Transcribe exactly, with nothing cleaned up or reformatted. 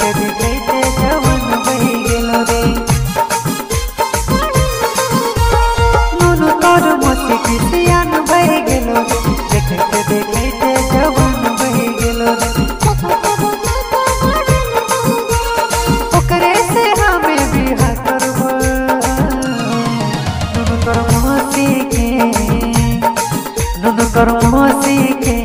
देखते देखते जवन बही गेलो रे नुनु तोर मोसी की सियान बही गेलो रे देखते देखते जवन बही गेलो रे ओकरे से हमें बिहा करबो नुनु तोर मोसी के नुनु तोर मोसी के